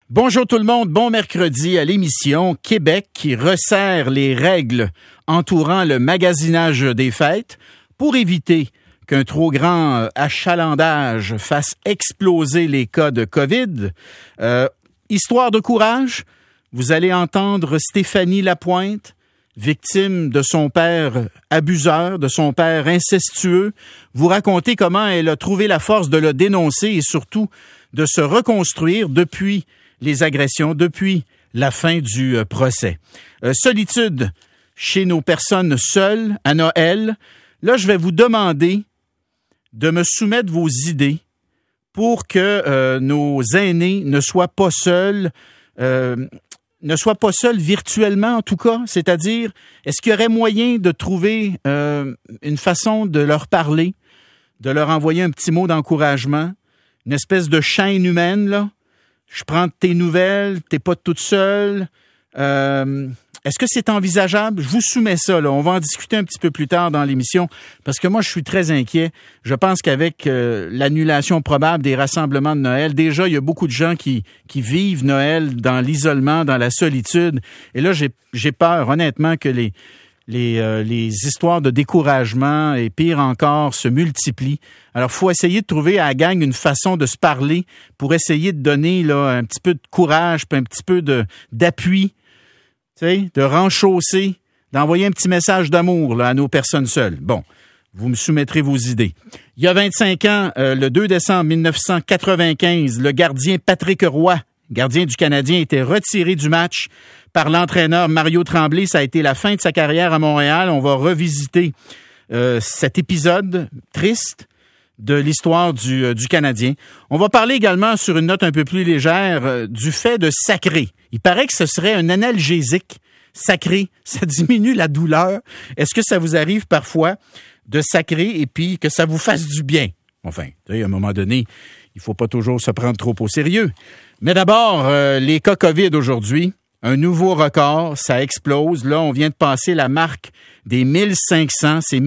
Bonjour tout le monde, bon mercredi à l'émission Québec qui resserre les règles entourant le magasinage des fêtes pour éviter qu'un trop grand achalandage fasse exploser les cas de COVID. Histoire de courage, vous allez entendre Stéphanie Lapointe, victime de son père abuseur, de son père incestueux, vous raconter comment elle a trouvé la force de le dénoncer et surtout de se reconstruire depuis les agressions, depuis la fin du procès. Solitude chez nos personnes seules à Noël. Là, je vais vous demander de me soumettre vos idées pour que nos aînés ne soient pas seuls, virtuellement en tout cas. C'est-à-dire, est-ce qu'il y aurait moyen de trouver une façon de leur parler, de leur envoyer un petit mot d'encouragement, une espèce de chaîne humaine, là? Je prends tes nouvelles, t'es pas toute seule. Est-ce que c'est envisageable? Je vous soumets ça, là. On va en discuter un petit peu plus tard dans l'émission parce que moi, je suis très inquiet. Je pense qu'avec l'annulation probable des rassemblements de Noël, déjà, il y a beaucoup de gens qui vivent Noël dans l'isolement, dans la solitude. Et là, j'ai peur, honnêtement, que les histoires de découragement et pire encore se multiplient. Alors, faut essayer de trouver à la gang une façon de se parler pour essayer de donner là un petit peu de courage, puis un petit peu d'appui, tu sais, de renchausser, d'envoyer un petit message d'amour là à nos personnes seules. Bon, vous me soumettrez vos idées. Il y a 25 ans, le 2 décembre 1995, le gardien Patrick Roy, gardien du Canadien, était retiré du match par l'entraîneur Mario Tremblay. Ça a été la fin de sa carrière à Montréal. On va revisiter cet épisode triste de l'histoire du Canadien. On va parler également, sur une note un peu plus légère, du fait de sacrer. Il paraît que ce serait un analgésique sacré. Ça diminue la douleur. Est-ce que ça vous arrive parfois de sacrer et puis que ça vous fasse du bien? Enfin, à un moment donné, il faut pas toujours se prendre trop au sérieux. Mais d'abord, les cas COVID aujourd'hui, un nouveau record, ça explose. Là, on vient de passer la marque des 1500. C'est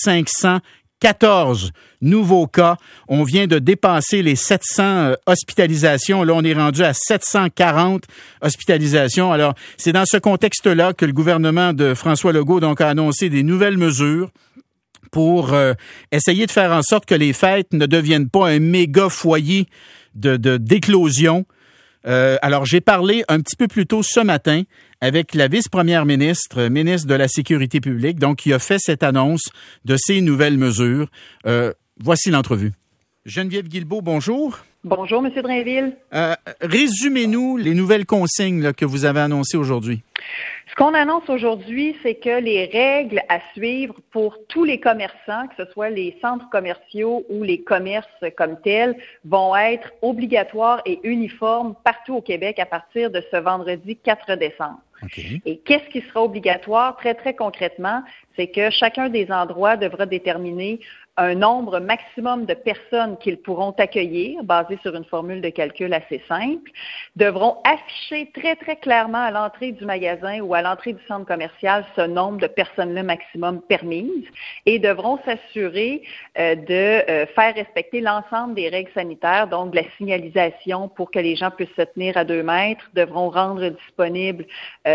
1514 nouveaux cas. On vient de dépasser les 700 hospitalisations. Là, on est rendu à 740 hospitalisations. Alors, c'est dans ce contexte-là que le gouvernement de François Legault donc a annoncé des nouvelles mesures pour essayer de faire en sorte que les fêtes ne deviennent pas un méga foyer d'éclosion. Alors, j'ai parlé un petit peu plus tôt ce matin avec la vice-première ministre de la Sécurité publique, donc qui a fait cette annonce de ces nouvelles mesures. Voici l'entrevue. Geneviève Guilbeault, bonjour. Bonjour, M. Drainville. Résumez-nous les nouvelles consignes là, que vous avez annoncées aujourd'hui. Ce qu'on annonce aujourd'hui, c'est que les règles à suivre pour tous les commerçants, que ce soit les centres commerciaux ou les commerces comme tels, vont être obligatoires et uniformes partout au Québec à partir de ce vendredi 4 décembre. Okay. Et qu'est-ce qui sera obligatoire? Très, très concrètement, c'est que chacun des endroits devra déterminer un nombre maximum de personnes qu'ils pourront accueillir, basé sur une formule de calcul assez simple, devront afficher très, très clairement à l'entrée du magasin ou à l'entrée du centre commercial ce nombre de personnes-là maximum permises et devront s'assurer de faire respecter l'ensemble des règles sanitaires, donc de la signalisation pour que les gens puissent se tenir à 2 mètres, devront rendre disponible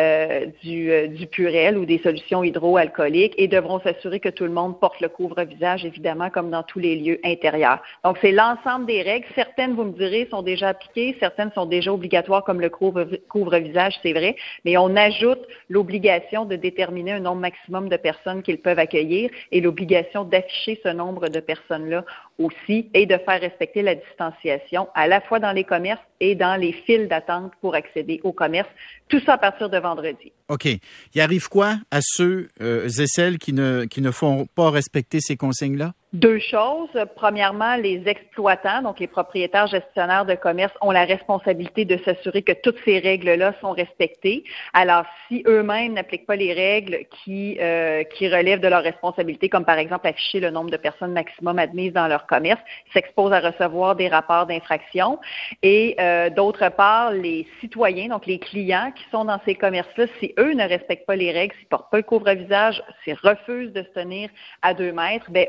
du Purell ou des solutions hydroalcooliques et devront s'assurer que tout le monde porte le couvre-visage, évidemment, comme dans tous les lieux intérieurs. Donc, c'est l'ensemble des règles. Certaines, vous me direz, sont déjà appliquées, certaines sont déjà obligatoires, comme le couvre-visage, c'est vrai, mais on ajoute l'obligation de déterminer un nombre maximum de personnes qu'ils peuvent accueillir et l'obligation d'afficher ce nombre de personnes-là aussi et de faire respecter la distanciation à la fois dans les commerces et dans les files d'attente pour accéder au commerce. Tout ça à partir de vendredi. OK. Il arrive quoi à ceux et celles qui ne font pas respecter ces consignes-là? 2 choses. Premièrement, les exploitants, donc les propriétaires gestionnaires de commerce, ont la responsabilité de s'assurer que toutes ces règles-là sont respectées. Alors, si eux-mêmes n'appliquent pas les règles qui relèvent de leur responsabilité, comme par exemple afficher le nombre de personnes maximum admises dans leur commerce, ils s'exposent à recevoir des rapports d'infraction. Et d'autre part, les citoyens, donc les clients qui sont dans ces commerces-là, si eux ne respectent pas les règles, s'ils ne portent pas le couvre-visage, s'ils refusent de se tenir à 2 mètres, bien eux aussi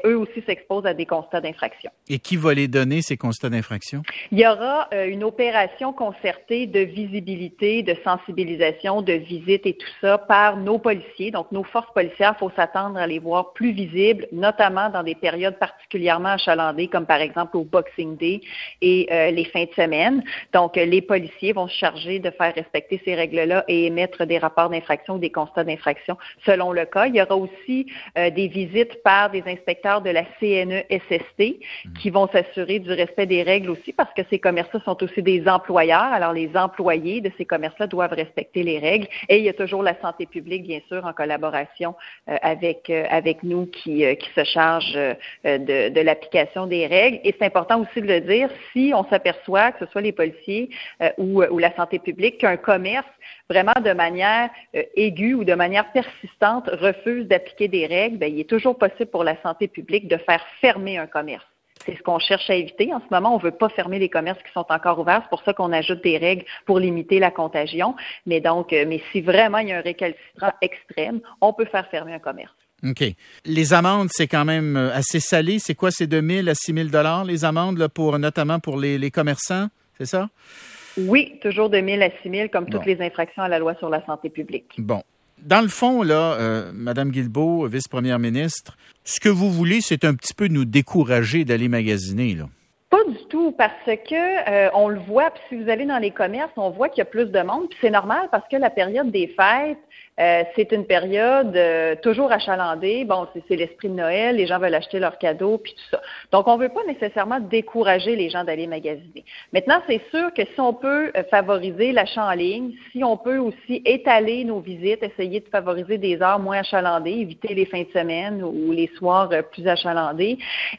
s'exposent à des constats d'infraction. Et qui va les donner, ces constats d'infraction? Il y aura une opération concertée de visibilité, de sensibilisation, de visite et tout ça par nos policiers. Donc, nos forces policières, il faut s'attendre à les voir plus visibles, notamment dans des périodes particulièrement achalandées, comme par exemple au Boxing Day et les fins de semaine. Donc, les policiers vont se charger de faire respecter ces règles-là et émettre des rapports d'infraction ou des constats d'infraction selon le cas. Il y aura aussi des visites par des inspecteurs de la CNESST qui vont s'assurer du respect des règles aussi parce que ces commerces-là sont aussi des employeurs. Alors, les employés de ces commerces-là doivent respecter les règles. Et il y a toujours la santé publique, bien sûr, en collaboration avec nous qui se charge de l'application des règles. Et c'est important aussi de le dire, si on s'aperçoit, que ce soit les policiers ou la santé publique, qu'un commerce, vraiment de manière aiguë ou de manière persistante, refuse d'appliquer des règles, bien, il est toujours possible pour la santé publique de faire fermer un commerce. C'est ce qu'on cherche à éviter. En ce moment, on ne veut pas fermer les commerces qui sont encore ouverts. C'est pour ça qu'on ajoute des règles pour limiter la contagion. Mais si vraiment il y a un récalcitrant extrême, on peut faire fermer un commerce. OK. Les amendes, c'est quand même assez salé. C'est quoi, c'est 2 000 à 6 000 $ les amendes, là, notamment pour les commerçants? C'est ça? Oui, toujours de 1 000 à 6 000, comme toutes les infractions à la loi sur la santé publique. Bon. Dans le fond, là, Mme Guilbeault, vice-première ministre, ce que vous voulez, c'est un petit peu nous décourager d'aller magasiner, là. Pas du tout, parce que on le voit, puis si vous allez dans les commerces, on voit qu'il y a plus de monde, puis c'est normal parce que la période des fêtes, c'est une période toujours achalandée. Bon, c'est l'esprit de Noël, les gens veulent acheter leurs cadeaux, puis tout ça. Donc, on ne veut pas nécessairement décourager les gens d'aller magasiner. Maintenant, c'est sûr que si on peut favoriser l'achat en ligne, si on peut aussi étaler nos visites, essayer de favoriser des heures moins achalandées, éviter les fins de semaine ou les soirs plus achalandés,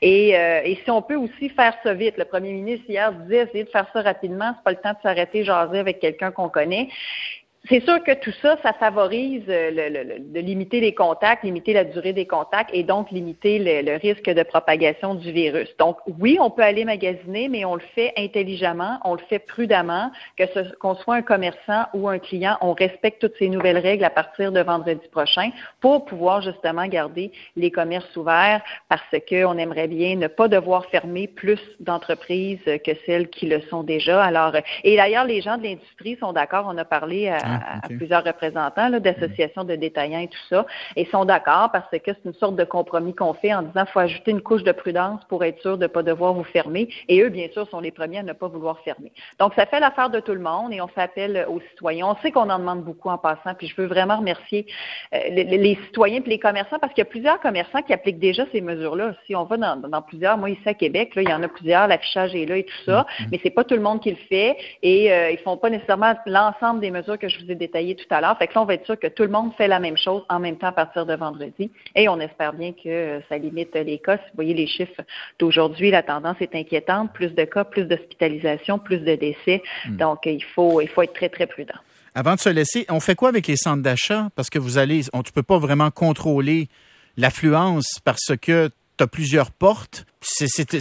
et si on peut aussi faire ça vite. Le premier ministre, hier, disait essayer de faire ça rapidement, c'est pas le temps de s'arrêter, jaser avec quelqu'un qu'on connaît. C'est sûr que tout ça, ça favorise de limiter les contacts, limiter la durée des contacts et donc limiter le risque de propagation du virus. Donc, oui, on peut aller magasiner, mais on le fait intelligemment, on le fait prudemment, qu'on soit un commerçant ou un client, on respecte toutes ces nouvelles règles à partir de vendredi prochain pour pouvoir justement garder les commerces ouverts parce qu'on aimerait bien ne pas devoir fermer plus d'entreprises que celles qui le sont déjà. Alors, et d'ailleurs, les gens de l'industrie sont d'accord, on a parlé à plusieurs représentants d'associations de détaillants et tout ça, et sont d'accord parce que c'est une sorte de compromis qu'on fait en disant qu'il faut ajouter une couche de prudence pour être sûr de ne pas devoir vous fermer. Et eux, bien sûr, sont les premiers à ne pas vouloir fermer. Donc, ça fait l'affaire de tout le monde et on fait appel aux citoyens. On sait qu'on en demande beaucoup en passant, puis je veux vraiment remercier les citoyens et les commerçants parce qu'il y a plusieurs commerçants qui appliquent déjà ces mesures-là. Si on va dans plusieurs, moi ici à Québec, là, il y en a plusieurs, l'affichage est là et tout ça, mais c'est pas tout le monde qui le fait et ils font pas nécessairement l'ensemble des mesures que je vous ai détaillées tout à l'heure. Fait que là, on va être sûr que tout le monde fait la même chose en même temps à partir de vendredi. Et on espère bien que ça limite les cas. Si vous voyez les chiffres d'aujourd'hui, la tendance est inquiétante. Plus de cas, plus d'hospitalisations, plus de décès. Donc, il faut être très, très prudent. Avant de se laisser, on fait quoi avec les centres d'achat? Parce que tu ne peux pas vraiment contrôler l'affluence parce que tu as plusieurs portes. C'est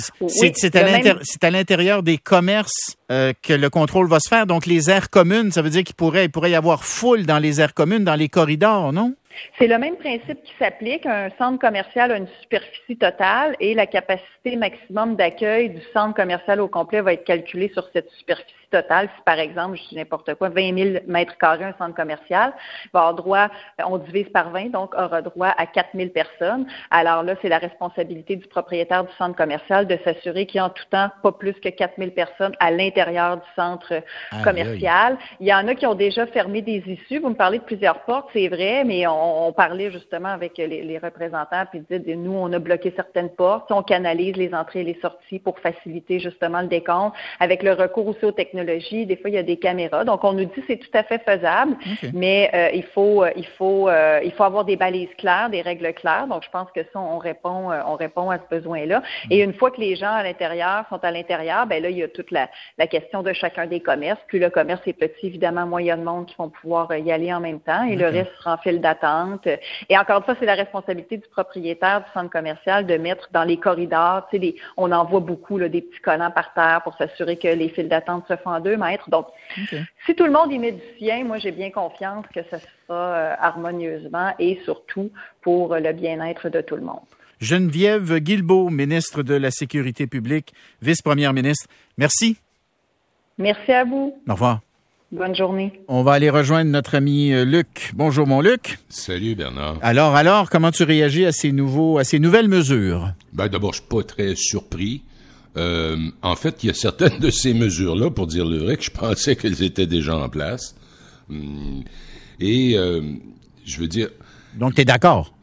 à l'intérieur des commerces que le contrôle va se faire. Donc, les aires communes, ça veut dire qu'il pourrait y avoir foule dans les aires communes, dans les corridors, non? C'est le même principe qui s'applique. Un centre commercial a une superficie totale et la capacité maximum d'accueil du centre commercial au complet va être calculée sur cette superficie totale. Si, par exemple, je dis n'importe quoi, 20 000 mètres carrés, un centre commercial, va avoir droit, on divise par 20, donc aura droit à 4 000 personnes. Alors là, c'est la responsabilité du propriétaire du centre commercial de s'assurer qu'il y a en tout temps pas plus que 4 000 personnes à l'intérieur du centre commercial. Il y en a qui ont déjà fermé des issues. Vous me parlez de plusieurs portes, c'est vrai, mais on parlait justement avec les représentants puis disaient, nous, on a bloqué certaines portes, on canalise les entrées et les sorties pour faciliter justement le décompte. Avec le recours aussi aux technologies, des fois, il y a des caméras. Donc, on nous dit que c'est tout à fait faisable, mais il faut avoir des balises claires, des règles claires. Donc, je pense que ça, on répond à ce besoin-là. Et une fois que les gens sont à l'intérieur, ben là, il y a toute la question de chacun des commerces. Plus le commerce est petit, évidemment, moins il y a de monde qui vont pouvoir y aller en même temps et le reste sera en file d'attente. Et encore une fois, c'est la responsabilité du propriétaire du centre commercial de mettre dans les corridors, on en voit beaucoup, là, des petits collants par terre pour s'assurer que les files d'attente se font en 2 mètres. Donc, si tout le monde y met du sien, moi, j'ai bien confiance que ça se fera harmonieusement et surtout pour le bien-être de tout le monde. Geneviève Guilbeault, ministre de la Sécurité publique, vice-première ministre. Merci. Merci à vous. Au revoir. Bonne journée. On va aller rejoindre notre ami Luc. Bonjour, mon Luc. Salut, Bernard. Alors, comment tu réagis à ces nouvelles mesures? D'abord, je suis pas très surpris. En fait, il y a certaines de ces mesures-là, pour dire le vrai, que je pensais qu'elles étaient déjà en place. Je veux dire... Donc, t'es d'accord?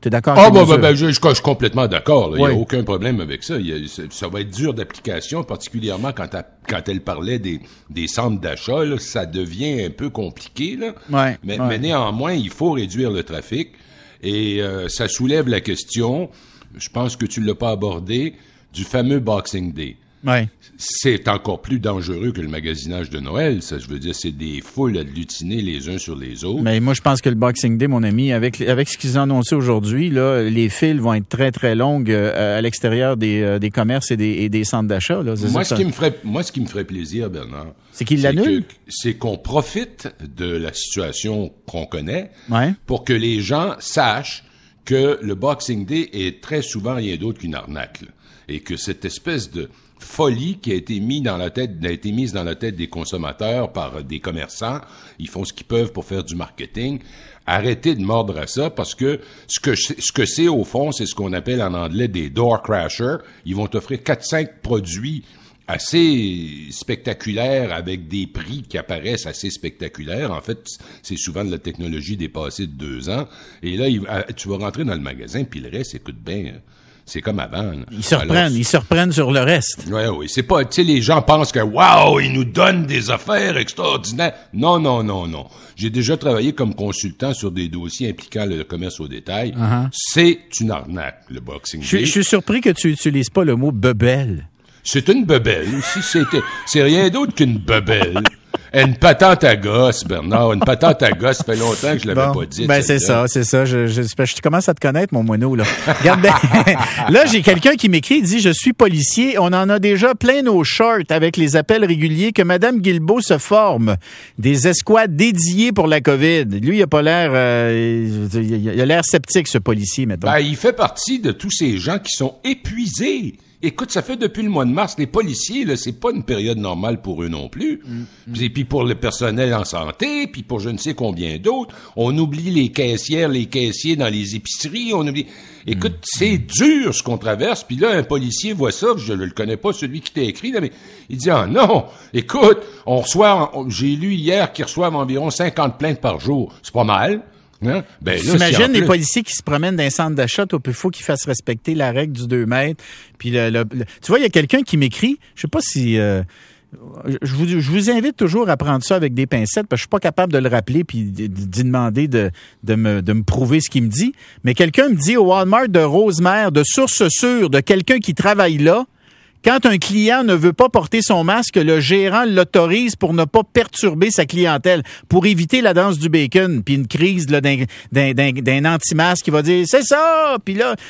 Je suis complètement d'accord. Il n'y a aucun problème avec ça. Ça va être dur d'application, particulièrement quand elle parlait des centres d'achat. Là, ça devient un peu compliqué. Là. Mais néanmoins, il faut réduire le trafic. Et ça soulève la question, je pense que tu ne l'as pas abordé, du fameux Boxing Day. Ouais. C'est encore plus dangereux que le magasinage de Noël. Ça, je veux dire, c'est des foules à lutiner les uns sur les autres. Mais moi, je pense que le Boxing Day, mon ami, avec ce qu'ils ont annoncé aujourd'hui, là, les files vont être très, très longues à l'extérieur des commerces et des centres d'achat. Là. Moi, ce qui me ferait plaisir, Bernard, c'est qu'ils l'annulent. C'est qu'on profite de la situation qu'on connaît pour que les gens sachent que le Boxing Day est très souvent rien d'autre qu'une arnaque. Là. Et que cette espèce de folie qui a été mise dans la tête des consommateurs par des commerçants, ils font ce qu'ils peuvent pour faire du marketing. Arrêtez de mordre à ça parce que ce que c'est au fond, c'est ce qu'on appelle en anglais des door crashers. Ils vont t'offrir 4-5 produits assez spectaculaires avec des prix qui apparaissent assez spectaculaires. En fait, c'est souvent de la technologie dépassée de 2 ans. Et là, tu vas rentrer dans le magasin puis le reste, écoute bien... C'est comme avant. Là. Ils se reprennent sur le reste. Oui. C'est pas, tu sais, les gens pensent que, waouh, ils nous donnent des affaires extraordinaires. Non. J'ai déjà travaillé comme consultant sur des dossiers impliquant le commerce au détail. Uh-huh. C'est une arnaque, le Boxing Day. Je suis surpris que tu n'utilises pas le mot bebelle. C'est une bebelle. C'est rien d'autre qu'une bebelle. Une patente à gosse, Bernard. Une patente à gosse, ça fait longtemps que je l'avais pas dit. C'est ça. Je commence à te connaître, mon moineau, là. Regarde, là, j'ai quelqu'un qui m'écrit, il dit, je suis policier, on en a déjà plein nos shorts avec les appels réguliers que Mme Guilbeault se forme. Des escouades dédiées pour la COVID. Lui, il a pas l'air, il a l'air sceptique, ce policier, mettons. Il fait partie de tous ces gens qui sont épuisés. Écoute, ça fait depuis le mois de mars, les policiers, là, c'est pas une période normale pour eux non plus. Et puis pour le personnel en santé, puis pour je ne sais combien d'autres, on oublie les caissières, les caissiers dans les épiceries, on oublie... Écoute, c'est dur ce qu'on traverse, puis là, un policier voit ça, je ne le connais pas, celui qui t'a écrit, là, mais il dit, non, écoute, j'ai lu hier qu'ils reçoivent environ 50 plaintes par jour. C'est pas mal. Hein? T'imagines les policiers qui se promènent dans un centre d'achat, il faut qu'ils fassent respecter la règle du 2 mètres. Puis tu vois, il y a quelqu'un qui m'écrit, je sais pas si... je vous invite toujours à prendre ça avec des pincettes, parce que je suis pas capable de le rappeler puis d'y demander de me prouver ce qu'il me dit. Mais quelqu'un me dit au Walmart de Rosemère, de source sûre, de quelqu'un qui travaille là, quand un client ne veut pas porter son masque, le gérant l'autorise pour ne pas perturber sa clientèle, pour éviter la danse du bacon, puis une crise là, d'un anti-masque qui va dire « c'est ça », puis là,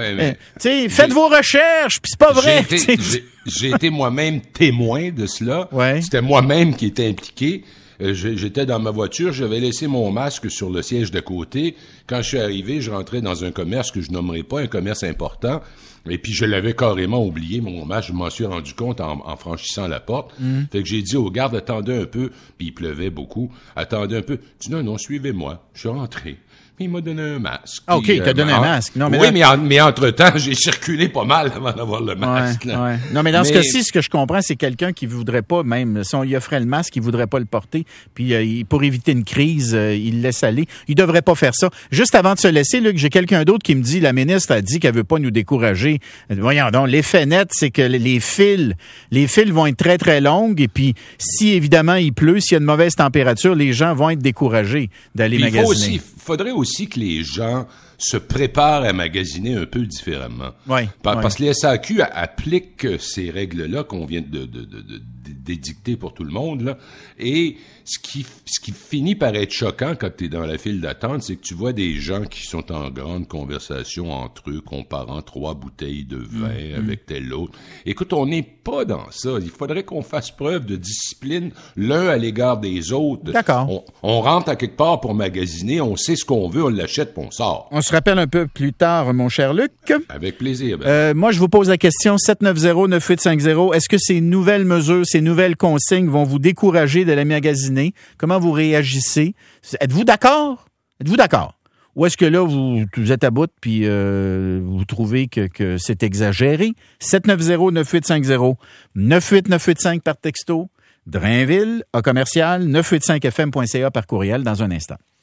faites vos recherches, puis c'est pas vrai. J'ai été moi-même témoin de cela. Ouais. C'était moi-même qui étais impliqué. J'étais dans ma voiture, j'avais laissé mon masque sur le siège d'à côté. Quand je suis arrivé, je rentrais dans un commerce que je nommerai pas, un commerce important. Et puis, je l'avais carrément oublié, mon masque. Je m'en suis rendu compte en franchissant la porte. Fait que j'ai dit aux gardes, attendez un peu. Puis, il pleuvait beaucoup. Attendez un peu. Je dis, non, suivez-moi. Je suis rentré. Puis, il m'a donné un masque. OK, il t'a donné un masque. Non, mais mais entre-temps, j'ai circulé pas mal avant d'avoir le masque. Ouais. Non, mais dans ce cas-ci, ce que je comprends, c'est quelqu'un qui voudrait pas, même si on lui offrait le masque, il voudrait pas le porter. Puis, pour éviter une crise, il le laisse aller. Il devrait pas faire ça. Juste avant de se laisser, Luc, j'ai quelqu'un d'autre qui me dit, la ministre a dit qu'elle veut pas nous décourager. Voyons donc, l'effet net, c'est que les files vont être très, très longues. Et puis, si évidemment il pleut, s'il y a une mauvaise température, les gens vont être découragés d'aller magasiner. Il faudrait aussi que les gens se préparent à magasiner un peu différemment. Parce que les SAQ appliquent ces règles-là qu'on vient d'édicter pour tout le monde, là. Et ce qui finit par être choquant quand tu es dans la file d'attente, c'est que tu vois des gens qui sont en grande conversation entre eux, comparant 3 bouteilles de vin avec tel autre. Écoute, on n'est pas dans ça. Il faudrait qu'on fasse preuve de discipline l'un à l'égard des autres. D'accord. On rentre à quelque part pour magasiner, on sait ce qu'on veut, on l'achète, puis on sort. On se rappelle un peu plus tard, mon cher Luc. Avec plaisir. Moi, je vous pose la question, 790-9850. Est-ce que ces nouvelles mesures, ces nouvelles consignes vont vous décourager de la magasiner? Comment vous réagissez? Êtes-vous d'accord? Êtes-vous d'accord? Ou est-ce que là, vous êtes à bout puis vous trouvez que c'est exagéré? 790-9850. 98985 par texto. Drainville, @985fm.ca par courriel dans un instant.